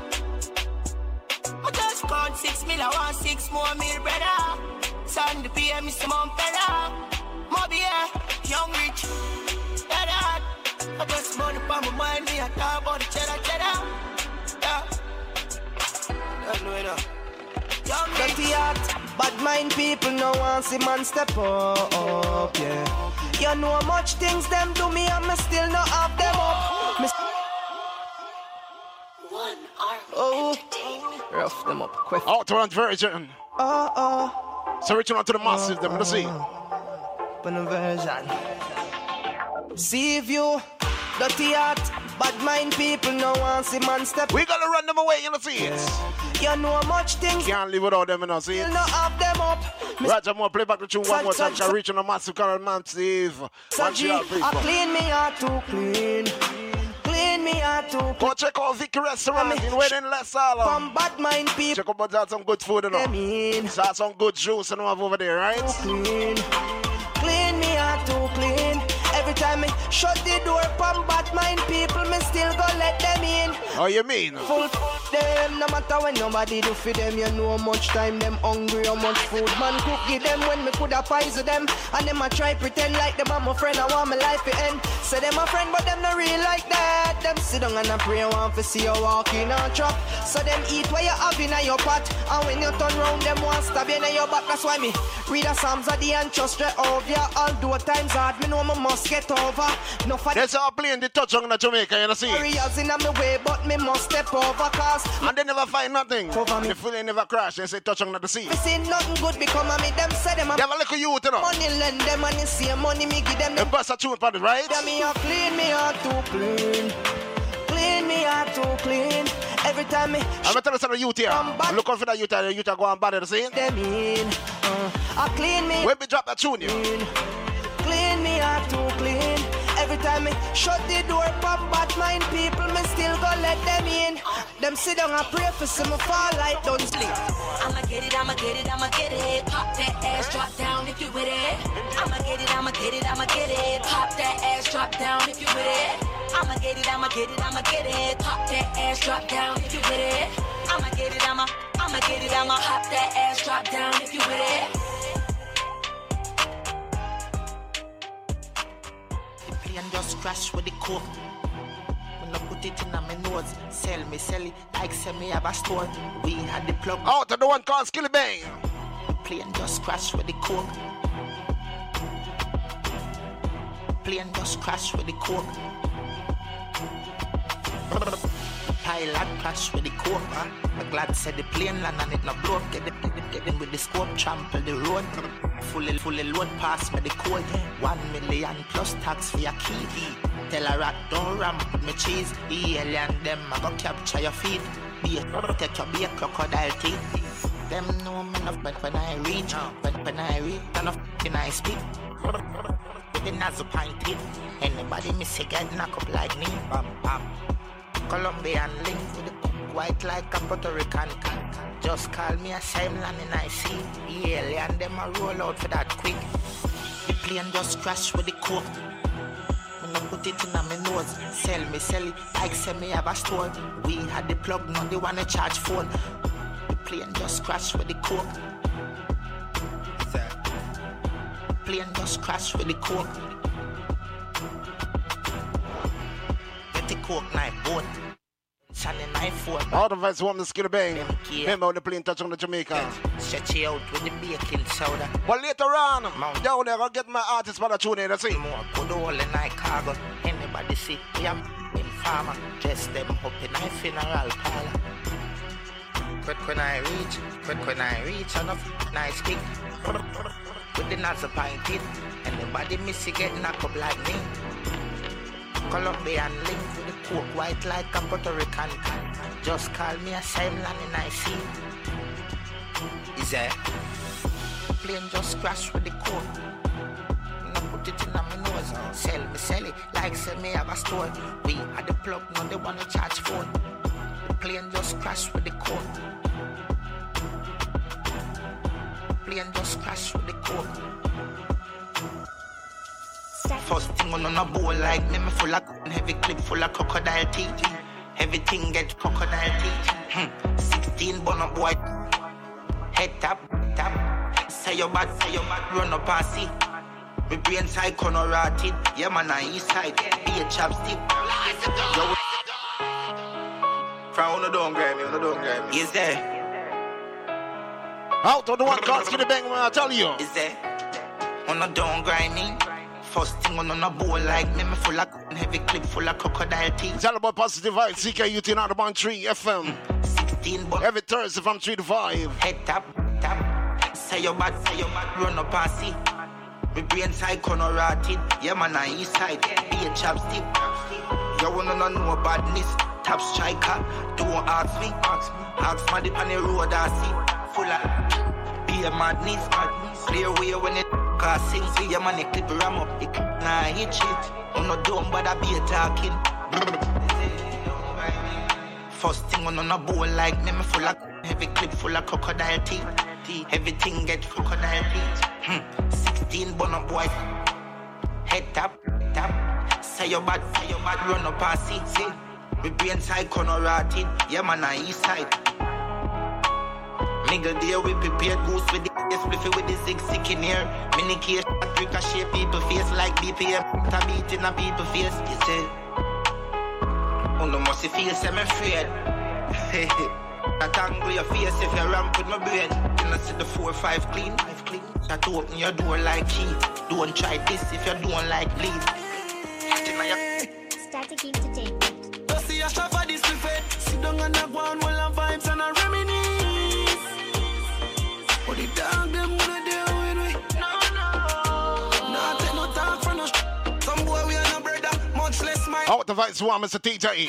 I just called 6 mil, I want 6 more mil, brother. Sun the PM, Mr. Montpella. Moby, yeah, young rich. I got some money for my mind, me a talk about the cheddar. Yeah. Young rich. Bad mind people no want see man step up, yeah. You know how much things them do me and me still not have them up. Rough them up quick. Outrun version. So reaching out to the masses, them, let's see. Version. See if you dirty heart, bad mind people no want see man step. We gotta run them away, you know, see it. You know how much things can't live without them, you know, see it. Still not have them up. Roger Moore, play back the tune one more time. Reaching a massive current man, Steve. I clean me heart too clean. Clean me heart too clean. Go check out Vicky Restaurant in Wedding Les Allen. From bad mind people. Check out that some good food, you know. Start some good juice, you know, over there, right? Clean me heart too clean. Every time I shut the door from bad mind people, me still go let them in. Oh, you mean? Full them, no matter when nobody do for them. You know how much time them hungry, how much food man cook give them when me coulda poison them. And them a try pretend like them are my friend, I want my life to end. Say them a friend, but them not real like that. Them sit down and a pray, want to see you walk in a trap. So them eat what you have in your pot. And when you turn round, them want stab you in your back. That's why me read the Psalms of the and trust straight over ya. Although times hard, me know me must get over. No for that's how playing the touch on the Jamaica, you know, see. Areas in my way, but me must step over cause and they never find nothing. The feeling never crash. They say touch on the sea. Me see nothing good become of me. Them say them a little youth, you know. Money lend them and you see money me give them. The bus a tune for the right. Yeah, me a clean me heart too clean. Clean me heart too clean. Every time me I'm gonna tell us the youth here. Look out for the youth and the youth are going bad at the scene. Them in. I clean me. When we drop that tune, you. Clean me heart too clean. every time me shut the door, pop bad mind people, me still go let them in. Them sit down and pray for some fall like don't sleep. I'ma get it, I'ma get it, I'ma get it. Pop that ass, drop down if you with it. I'ma get it, I'ma get it, I'ma get it. Pop that ass, drop down if you with it. I'ma get it, I'ma get it, I'ma get it. Pop that ass, drop down if you with it. I'ma get it, I'ma get it, I'ma pop that ass, drop down if you with it. The plane just crashed with the coke. When I put it in my nose, sell it like say me have a store. We had the plug. Out to the one called Skilly Bang. The plane just crashed with the coke. Plane just crashed with the coke. Pilot crash with the coke. I'm glad said the plane land and it not broke. Get them with the scope, trample the road. Fully load pass me the code. 1 million plus tax for your key. Tell a rat don't ramp with me cheese. The alien them I go capture your feet. Take your be a crocodile teeth. Them know me enough but when I reach. When I reach, enough when I speak. With the nozzle pint it. Anybody miss a get knock up like me. Bam bam. Colombian link with the white like a Puerto Rican. Just call me a same land and I see. The alien them a roll out for that quick. The plane just crashed with the coke. When I put it in my nose, sell it like say me have a store. We had the plug, now they wanna charge phone. The plane just crashed with the coke. The plane just crashed with the coke. Get the coke knife boat. All the vibes want the Skilly Bang. Remember when the plane touch on the Jamaica. Stretch you out with the baking soda. But later on, down there, I'll get my artist for the tune in. That's it. More put all in my cargo. Anybody see me, I'm in farmer. Dress them up in my funeral parlor. Quick when I reach, enough nice kick. With the nozzle pint it. Anybody miss you get knocked up like me. Colombian link with the coke white like a Puerto Rican. Just call me a same land and I see. Is that? Plane just crashed with the coke. And I put it in my nose. Sell it like say me have a store. We had the plug, now they wanna charge phone. The plane just crashed with the coke. Plane just crashed with the coke. First thing on a bowl like me full of heavy clip full of crocodile teeth. Everything get crocodile teeth. 16 bun up boy. Head tap. Say your bad, run up and see. My brain side corner rotted. Yeah man, I east side. Be a chopstick. From on the don't grab me. Is there? Out of the one called Skilly Bang, when I tell you. Is there? On the don't grind me. First thing on a bowl like me full of heavy clip full of crocodile teeth. It's all about positive vibes, CKUT 91.3 FM. 16 but every Thursday from 3 to 5. Head tap. Say your bad, run up and see. My brain side corner rotted. Yeah man, I east side. Be a chopstick. You wanna know badness. Top striker. Don't ask me. Ask my dip on the road I see. Full of be a madness. Clear way when it sing. See your money clip ram up. It nah hit shit. I'm not dumb but I be a talking. First thing on a bowl like me full of heavy clip full of crocodile teeth. Everything get crocodile teeth. 16 bun up boy. Head tap. Say your bad, run up and see. My brain side corner rotted. Yeah man, I east side. Nigga there we prepared goose with the spliffy with the zig in here. Mini case ricochet people face like BPM. Beat in a people face. You say, oh no must feel I'm afraid. I tangle your face if you ramp with my brain. You know see the 4 or 5 clean. That open your door like key. Don't try this if you don't like bleed. Static Entertainment. Don't see a shop for this buffet. Sit down on the ground while I'm vibes and I reminisce. But the dog them gonna deal with me. No. Nah, take no talk from no some boy we are no brother, much less my. Out the vibes one, Mr. TJ.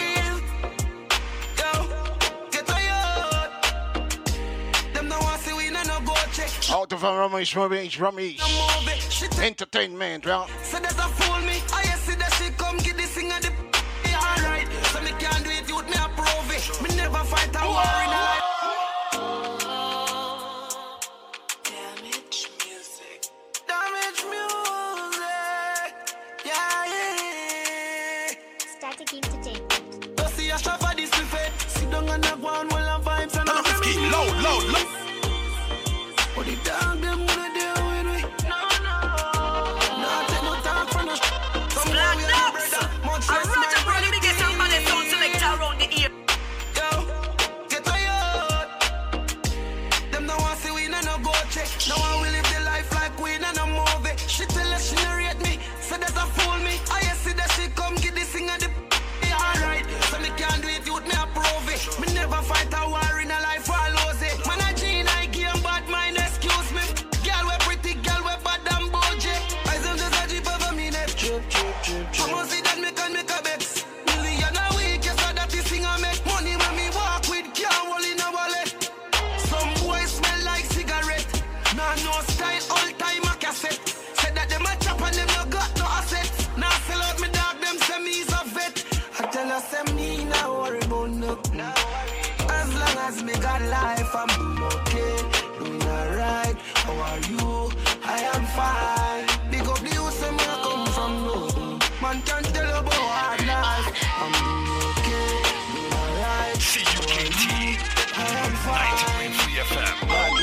Out of a Ramesh. Entertainment, well. So there's a fool me. I see that she come get this thing at the alright. So me can't do it, youth me approve it. Me never fight a war in a life. Damage music. Damage music. Yeah. Start to keep the tape. Don't see a shop for this buffet. Sit down on the ground while I'm vibes and I'm skin loud. But the dog them gonna deal with me. No. Not take no time for no Black Dogs. I wrote a brother to get somebody sound selector around the ear. Yo, get tired. Them no want see we no go check. No one will live the life like we no movie. She tell us she narrate me. So that's a fool me. I see that she come get this thing at the alright. So me can't do it, youth me approve it. Me never fight a war in a life or lose it. Man a G I game bad mind, excuse me. Girl we pretty, girl we bad and bougie. I some just a jeep over me neck. Trip. I must see that me can make a bet. Million a week, yes, so that this thing I make. Money when me walk with, can't hold in a wallet. Some boys smell like cigarette. Nah, no style, all time a cassette. Said that them a chop and them no got no assets. Now sell out me dog, them say me is a vet. I tell her, say me no worry about nothing. As long as me got life, I'm doing okay, doing alright. How are you? I am fine. Big up the youth, say me I come from nothing. Man can't tell about hard life. I'm doing okay, doing alright. CUKT 90.3 FM.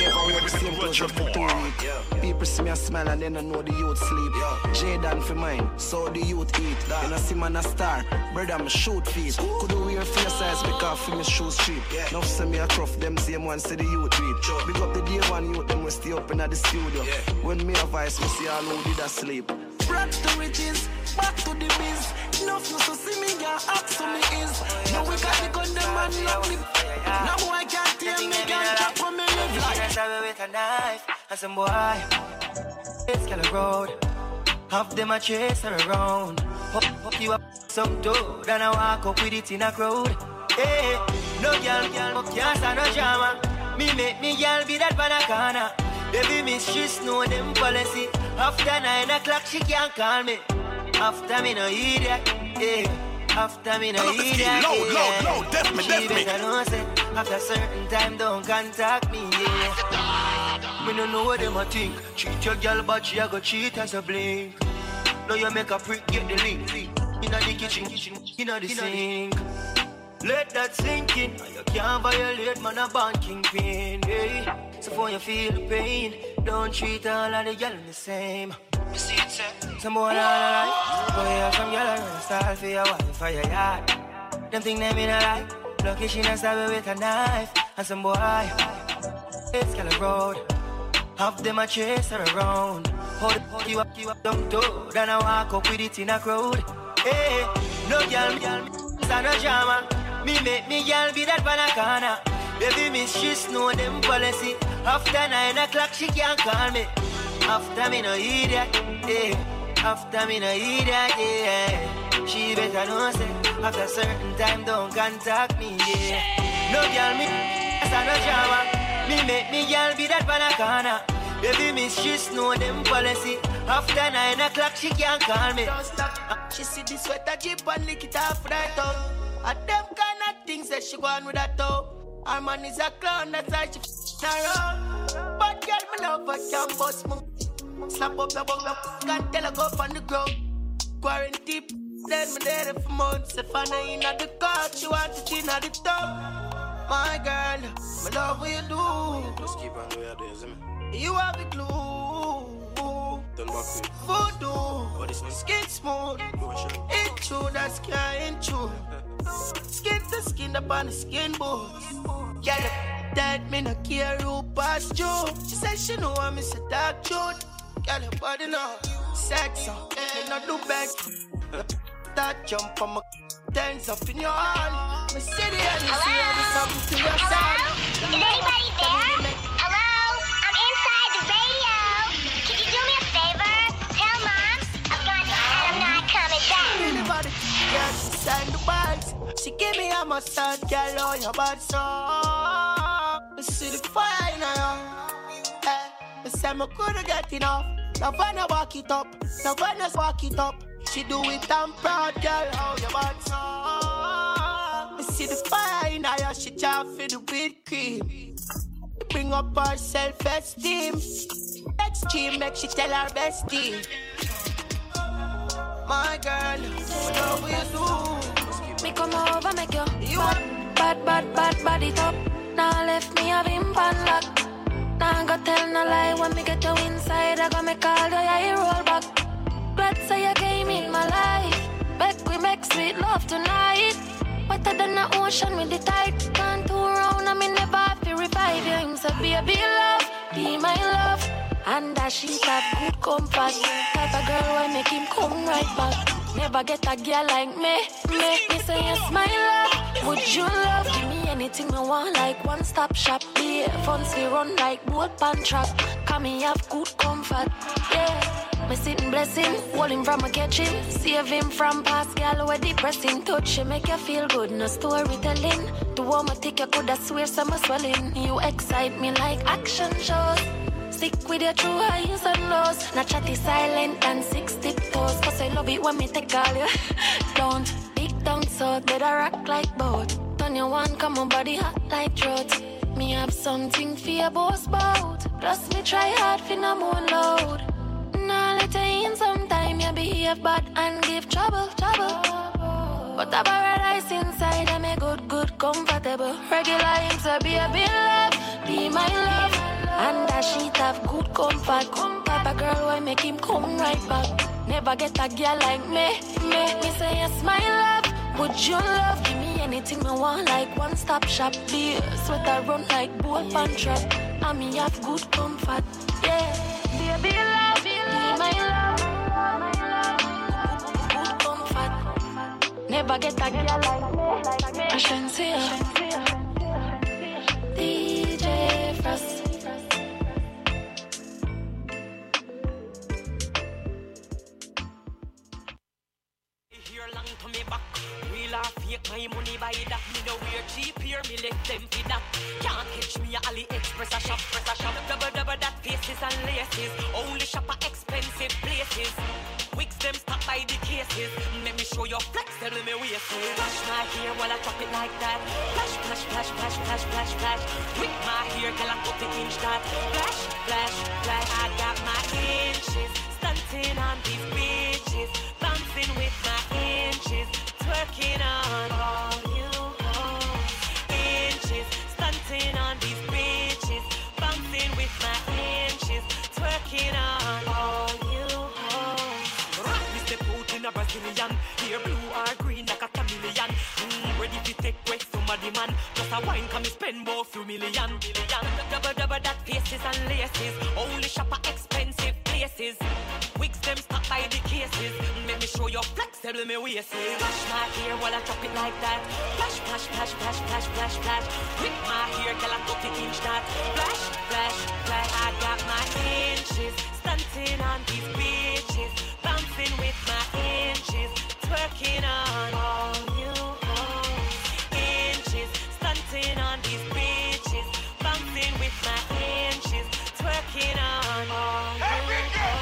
People see me a smile and then I know the youth sleep. J-Dan for mine, so the youth eat. Then I see man a star, brother I'm shoot feet. Could do wear face size because for me shoes cheap. Now see me a truff, them same one say the youth read. Big up the day one youth, them we stay up in the studio. When me a voice, me see all who did a sleep. Back to riches, back to the biz. Enough you so see me, yeah, ask who me is. Now we got the gun, them man love me. Now I can't tell me, can't talk for me live life. I with a knife, and some boy, it's Kelly Road. Half them a chase her around. Hook you up some dude, and I walk up with it in a crowd. Hey, no girl, can't stand no drama. Me make me girl be that banana. Baby mistress know them policy. After 9 o'clock she can't call me. After me no idiot, yeah. After me no idiot, low, def me. Know, say, after certain time don't contact me, yeah. Me no know what them a think. Treat your girl but she a go cheat as a blink. Now you make a prick get the link. Inna the kitchen, inna the sink. Let that sink in. You can't violate man a band kingpin, yeah. So for you feel the pain, don't treat all of the girl the same. Some boy alright, boy have some girl around style for your wife for your yard. Them think them in a lie, lucky she not stab with a knife. And some boy, it's Kelly Road. Half them a chase her around. Hold you up, down to. Then I walk up with it in a crowd. Hey, no girl, stand no drama. Me make me girl be that banana. Baby mistress know them policy. After 9 o'clock she can't call me. After me no idiot, yeah. After me no idiot, yeah. She better know say. After certain time don't contact me, yeah. No girl me, stand no drama. Me make me girl be that banana. Baby mistress know them policy. After 9 o'clock she can't call me. Don't stop. She see the sweater jeep and lick it off right up. And them kind of things that she go on with that toe. Our man is a clown, that's why she around. But girl, me love her, can't bust me. Slap up the bug, can't tell her go on the ground. Quarantine, then me there for months. If I know in the car, she want it in the top. My girl, me love what you do. Just keep on where you do, you have the glue. Voodoo, skin smooth. It true, that skin ain't true. Skin to skin up on the skin boots. Yeah, that me no care who pass you. She said she know I'm a dark truth. Girl, your body know sex, me no do back. That jump on my dance up in your hand. Me see the end, you see how there's something to your side. Is anybody there? Hello? I'm inside the radio. Can you do me a favor? Tell Mom I've gone and I'm not coming back. Anybody can stand the bags. She give me a massage, girl, on your bad song. I see the fire in her, I say me coulda get enough. Now when I walk it up, now when I walk it up, she do it I'm proud, girl. How you bad so? Me see the fire in her, she try for the whipped cream. Bring up her self-esteem. Extreme, make she tell her bestie. My girl, what do you do? Me come over, make you bad, bad it up. Now left me a vimp and lock. Now I go tell no lie when me get you inside. I go make all the eye roll back. Glad say you came in my life. Back we make sweet love tonight. Wetter than the ocean with the tide. Can't turn around and me never have to revive you. Him say baby love, be my love. And that she have good comfort. Type of girl why make him come right back. Never get a girl like me. Me say yes my love. Would you love? Give me anything I want like one-stop shop. Be fun to run like boat pan track. Come me have good comfort. Yeah. Me sitting bless him, hold him from a catch him. Save him from past girl where depressing. Touch him make you feel good, no storytelling. The one I think you coulda swear some swelling. You excite me like action shows. Stick with your true highs and lows. Not chatty silent and 6 tiptoes. Cause I love it when me take all you. Don't big down so better rock like boat. Turn your one, come on body hot like throat. Me have something for your boss bout. Plus me try hard for no more load. Now let you in sometime you behave bad and give trouble. But a paradise inside and me good, comfortable. Regular him say baby love, be my love. And that sheet have good comfort. Type of girl why make him come right back. Never get a girl like me. Me say yes my love. Would you love? Give me anything I want like one-stop shop. Be sweater run like boat pan trap. And me have good comfort. Yeah. Baby love, be my love. Good comfort. Never get a girl like me. I shouldn't say DJ Frost. My money buy that, me no wear cheap here, me let them feed that. Can't catch me at AliExpress, a shop. Double that faces and laces. Only shop at expensive places. Wigs them stuck by the cases. Let me show your flex, tell me waist. Flash my hair while I drop it like that. Flash, flash, flash, flash, flash, flash, flash. With my hair, girl I 30-inch that. Flash, flash, flash. I got my inches, stunting on these bitches, bouncing with my inches. Working on all you hoes. Inches, stunting on these bitches, bouncing with my inches, twerking on all you hoes. Rock me step out in a Brazilian, hair blue or green like a chameleon. Ready to take away somebody man, just a wine can me spend more few million. Double that faces and laces, only shop at expensive places. Wigs them stuck by the cases. Make me show your flex, tell me waist. Flash my hair while I drop it like that. Flash, flash, flash, flash, flash, flash, flash. With my hair, girl, I 30-inch that. Flash, flash, flash. I got my inches, stunting on these bitches, bouncing with my inches, twerking on all you hoes. Inches, stunting on these bitches, bouncing with my inches, twerking on all you hoes.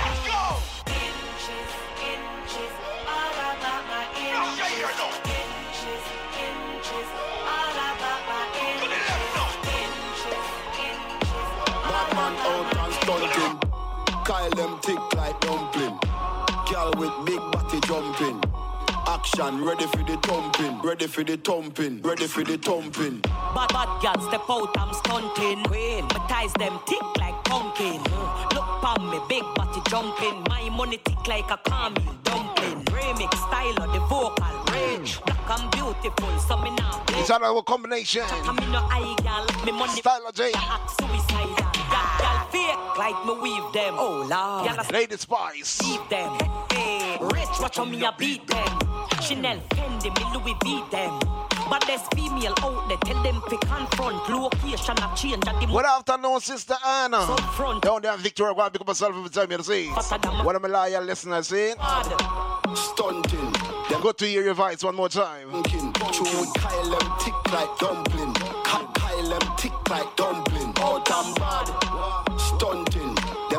Inches, all about my inches. Inches, all about my inches. Bad man out and stunting. Kyle them tick like dumpling. Girl with big body jumping. Action, ready for the thumping. Ready for the thumping. Ready for the thumping. Bad girl step out, I'm stunting. Queen, my ties them tick like pumpkin. Look pon me, big body jumping. My money tick like a caramel dumpling. Remix style of the vocal range. Black and beautiful, so me now. It's our combination. Style of J. Suicidal. Girl fake like me weave them. Oh Lord. Lady Spice. Leave them. Hey, rich, watch on me I beat them. Chanel, Fendi, me Louis V them. But there's female out there, tell them to confront. Location have changed. Good afternoon, Sister Anna. Down there in Victoria, go and pick up myself every time you say. What am I loyal listener saying? Stunting. Good to hear your voice one more time. Kyle them tick like dumpling. Kyle them tick like dumpling. Out and bad. Stunting.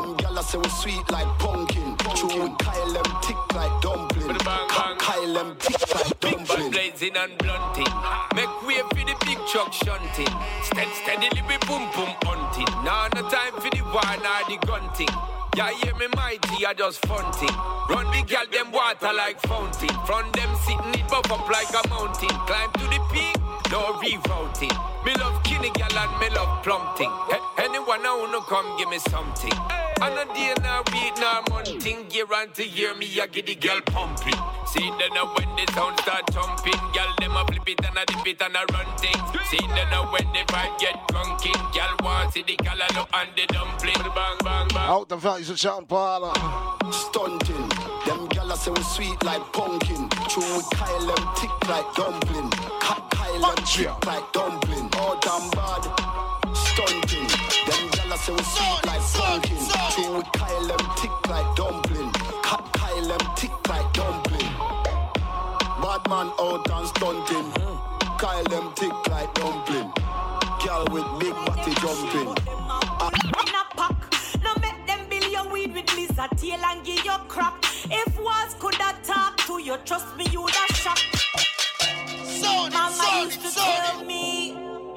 say we sweet like pumpkin. True with Kyle them tick like dumpling. Kyle them tick like dumpling. Big bad blazing and blunting. Make way for the big truck shunting. Steadily we boom boom hunting. Now no time for the war nor the gunting. Yeah, hear me mighty, I just funting. Run the gal them water like fountain. From them sitting it buff up like a mountain. Climb to the peak, no rerouting. Me love kinny gal and me love plumping. Anyone I wanna come give me something. And a day now week now monthing. Year on to year me I get the gal pumping. See then when the sound start jumping. Gal them a flip it and a dip it and a run things. See then when the vibe get drunken. Gal want see the gal look and the dumpling. Bang bang bang. Out the values of Sean Paula. Stunting. Them gala say we sweet like pumpkin. True with Kyle them tick like dumpling. Kyle them tick like dumpling. All damn bad. Stunting. Them gala say we sweet like pumpkin. True with Kyle them tick like dumpling. Kyle them tick like dumpling. Bad man out and stunting. Kyle them tick like dumpling. Girl with big body jumping. With lizard tail and give your crap. If was could have talk to you, trust me, you'd have shocked. Mama used to tell me,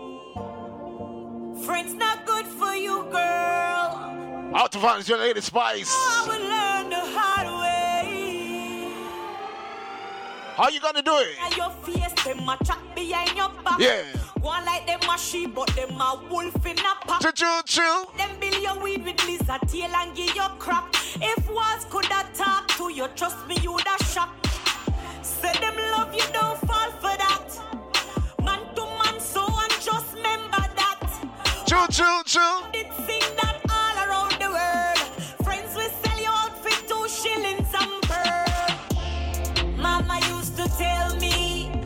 friends not good for you, girl. Out of hands, your lady Spice. I will learn the hard way. How you gonna do it? And your face, them a chat behind your back. Yeah. One like them a sheep, but them a wolf in a pack. Choo. Them bill your weed with lizard tail and give your crap. If was could have talk to you, trust me, you'd have shocked. Say them love you, don't fall for that. Man to man, so and just remember that. Choo. Did sing that all around the world. Friends will sell you out for 2 shillings and bird. Mama used to tell me.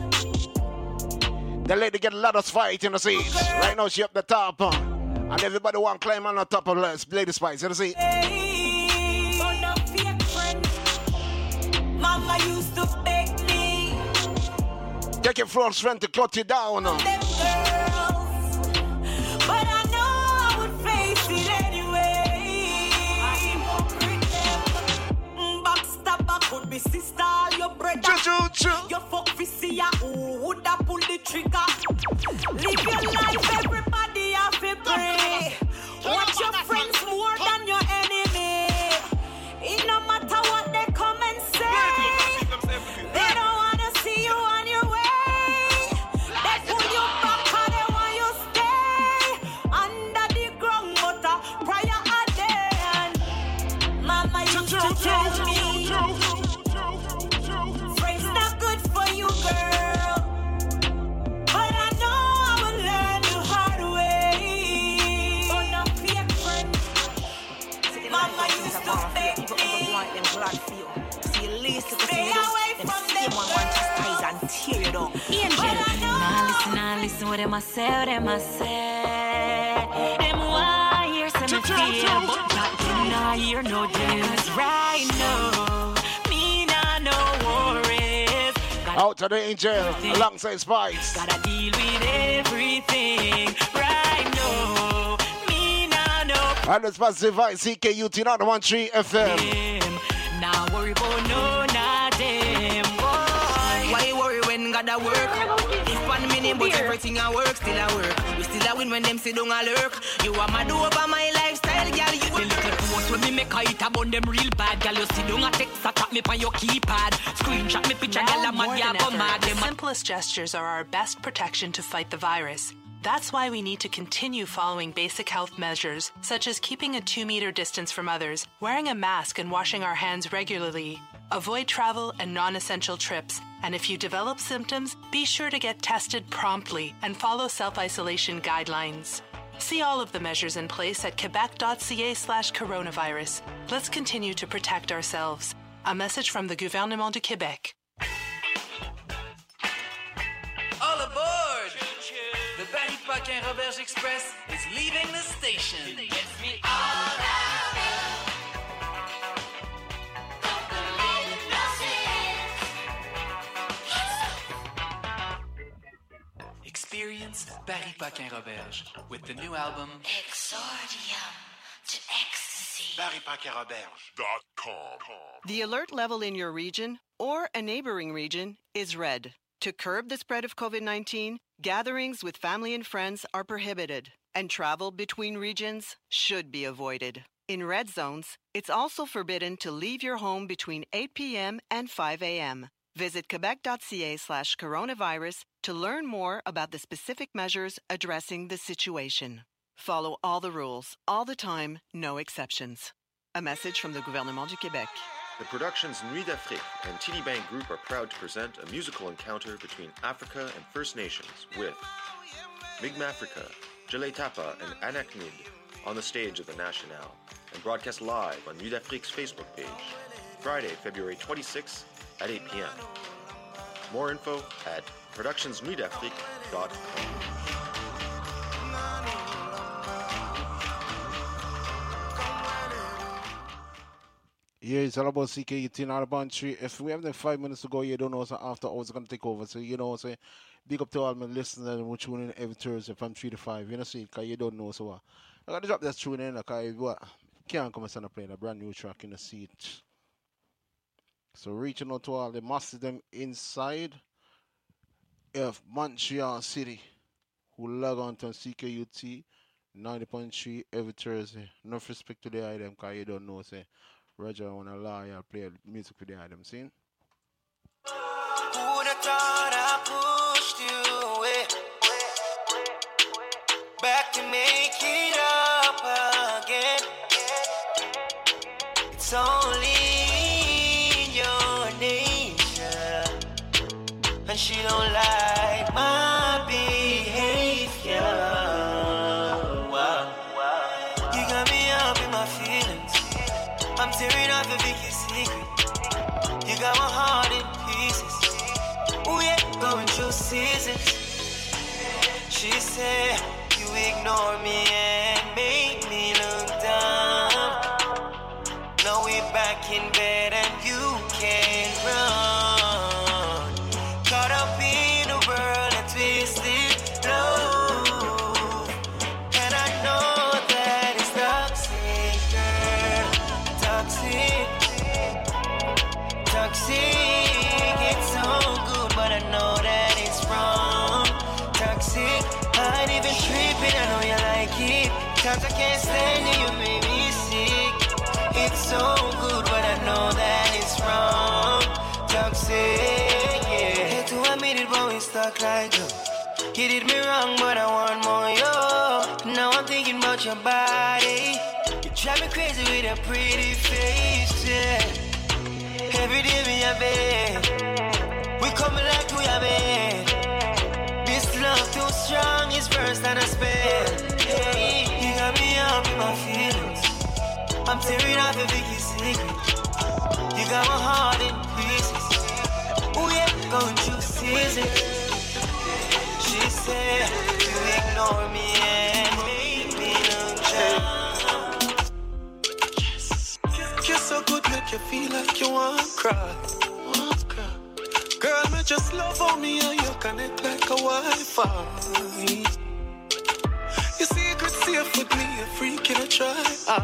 The lady get a lot of fight in the seats. Right now she up the top, and everybody want to climb on the top of Lady Spice. You see? Mama used to beg me. Take your floor strength to cut you down. Them girls, but I know I would face it anyway. Backstabber could be sister, your brother. Your fuck see who would have pulled the trigger. Live your life, everybody have to pray. Watch your friends more than your enemy. It no matter what they come and say. They don't wanna see you on your way. They pull you back and they want you stay under the ground, but prior a day. And Mama used to tell me. Now listen what them a say, Them want hear some feel, but that not hear no dance right now. Me nah no worries. Out of the angel, alongside Spice. Gotta deal with everything right now. Me nah no. And it's Positive Vice, CKUT 913 FM. Now worry about no, not them. Why you worry when God a work? If 1 minute, but everything I work, still I work. We still a win when them sit down a lurk. You are mad over my lifestyle, girl. You the little post when me make a hit about them real bad, girl. You sit down a text, attack me on your keypad. Screenshot me picture, girl. I'm mad, yeah, go mad. The simplest gestures are our best protection to fight the virus. That's why we need to continue following basic health measures, such as keeping a 2-meter distance from others, wearing a mask and washing our hands regularly. Avoid travel and non-essential trips, and if you develop symptoms, be sure to get tested promptly and follow self-isolation guidelines. See all of the measures in place at quebec.ca/coronavirus. Let's continue to protect ourselves. A message from the Gouvernement du Québec. All aboard! The Barry Paquin Roberge Express is leaving the station. Gets me all out. Experience Barry Paquin Roberge with the new album Exordium to Ecstasy. BarryPaquetRoberge.com. The alert level in your region or a neighboring region is red. To curb the spread of COVID-19, gatherings with family and friends are prohibited, and travel between regions should be avoided. In red zones, it's also forbidden to leave your home between 8 p.m. and 5 a.m. Visit quebec.ca/coronavirus to learn more about the specific measures addressing the situation. Follow all the rules, all the time, no exceptions. A message from the Gouvernement du Québec. The productions Nuit d'Afrique and TD Bank Group are proud to present a musical encounter between Africa and First Nations with Mi'kmaq Africa, Jele Tapa and Anaknid on the stage of the National and broadcast live on Nuit d'Afrique's Facebook page, Friday, February 26th at 8 p.m. More info at productionsnuitdafrique.com. Yeah, it's all about CKUT, not about 3. If we have the 5 minutes to go, you don't know, so after hours going to take over. So, you know, say, big up to all my listeners who tune in every Thursday from 3 to 5. You know, see, because you don't know, so what. I got to drop that tune in, because what, can't come and stand up playing a brand new track in the seat. So, reaching out to all the masters them inside of Montreal City who log on to CKUT 90.3 every Thursday. No respect to the item, because you don't know, say. Roger, I want to lie, I'll play music for the item, see? Who'da thought I pushed you away back to make it up again? It's only your nature, and she don't like my behavior. Wow. You got me up in my feelings. I'm tearing off your biggest secret. You got my heart in pieces. Oh yeah, going through seasons. She said you ignore me and make me look dumb. Now we back in bed and you can't run. Caught up in a world of twisted love, and I know that it's toxic, girl. Toxic, it's so good, but I know that it's wrong. Toxic, I ain't even tripping, I know you like it. Times I can't stand you, you make me sick. It's so good, but I know that it's wrong. Toxic, yeah. Hate to admit it, but we stuck like you. You did me wrong, but I want more, yo. Now I'm thinking about your body. You drive me crazy with a pretty face, yeah. Every day we are bed. We coming like we are bed. This love too strong is first and a spell. Hey, you got me up in my feelings. I'm tearing off your biggest secret. You got my heart in pieces. Oh yeah, going through seasons. She said you ignore me and make me look dumb. You're so good, make you feel like you want to cry. Girl, me just love on me and you connect like a Wi-Fi. Your secret safe with me, a freak in a try.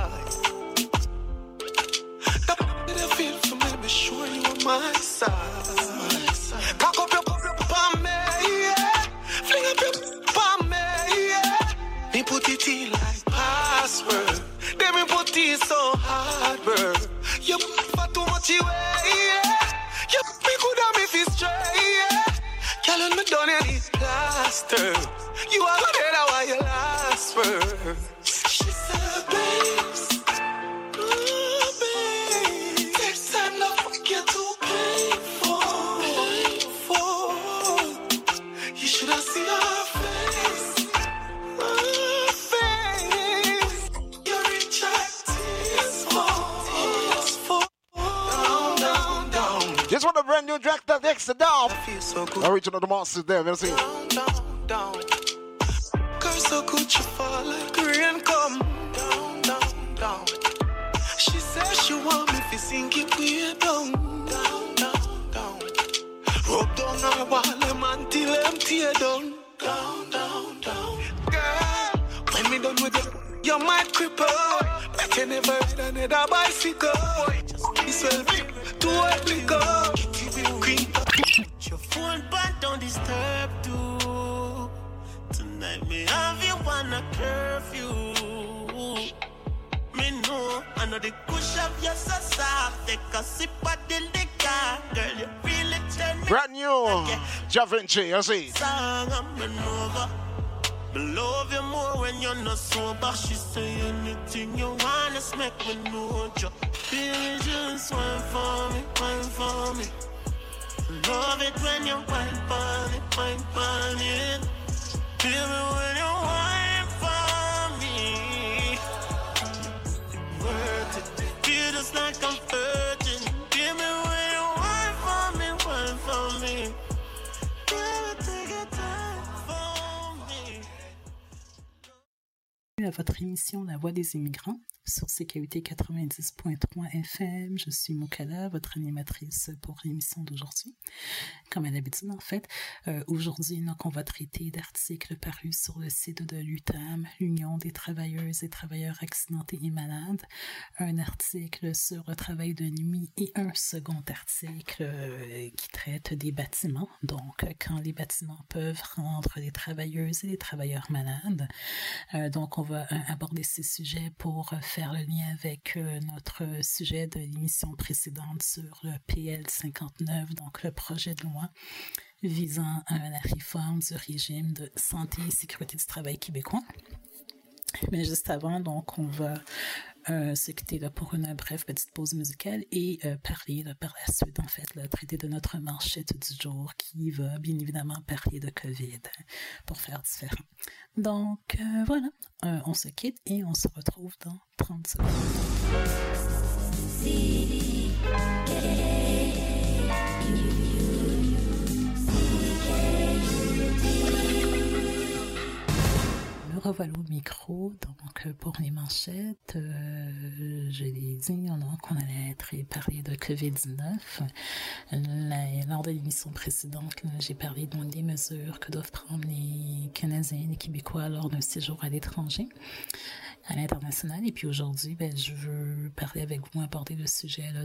That feel for me, be sure you on my side. Cock up your palm, yeah. Fling up your palm, yeah. Me put it in like password. Then me put it so hard, bro. You for too much away, yeah. You me good at me feel straight, yeah. Girl, when me done any plaster, you are the head of why you last word. She said, babes, oh, babe, next time not forget to pay for. You should have seen her face. You reject for. Just want a brand new track that takes the down. So original the monsters there, you see. Down. Girl, so good you fall like rain come. Down. She says she want me to sink it way down. Rub down her wall until them tear down. Down. Girl, when me done with you, you might cripple. Can never ride another bicycle. This will be too epical. Your phone but don't disturb too. Tonight me have you on a curfew. Me know I know the push of your so soft. Take a sip of the liquor. Girl, you really turn me. Brand new Da Vinci, you see. Song I'm over. Me love you more when you're not sober. She say anything you want, just make me know you. Baby, just wine for me, wine for me. Love it when you wine for me, wine for me. Baby, when you wine for me, worth it. Feel just like I'm virgin. Baby, when you wine for me, wine for me. Baby, take your time for me. À votre émission La Voix des immigrants sur CKUT 90.3 FM. Je suis Moukala, votre animatrice pour l'émission d'aujourd'hui. Comme à l'habitude, en fait, aujourd'hui, donc, on va traiter d'articles parus sur le site de l'UTAM, l'Union des travailleuses et travailleurs accidentés et malades, un article sur le travail de nuit et un second article qui traite des bâtiments, donc quand les bâtiments peuvent rendre les travailleuses et les travailleurs malades. Donc, on va aborder ces sujets pour faire le lien avec notre sujet de l'émission précédente sur le PL 59, donc le projet de loi visant à la réforme du régime de santé et sécurité du travail québécois. Mais juste avant, donc, on va se quitter là pour une brève petite pause musicale et parler là, par la suite, en fait, là, traiter de notre manchette du jour qui va bien évidemment parler de COVID pour faire différent. Donc, voilà, on se quitte et on se retrouve dans 30 secondes. Me revoilà au micro, donc pour les manchettes, je l'ai dit, qu'on allait parler de COVID-19. Lors de l'émission précédente, là, j'ai parlé donc des mesures que doivent prendre les Canadiens et les Québécois lors d'un séjour à l'étranger, à l'international. Et puis aujourd'hui, je veux parler avec vous, aborder le sujet là,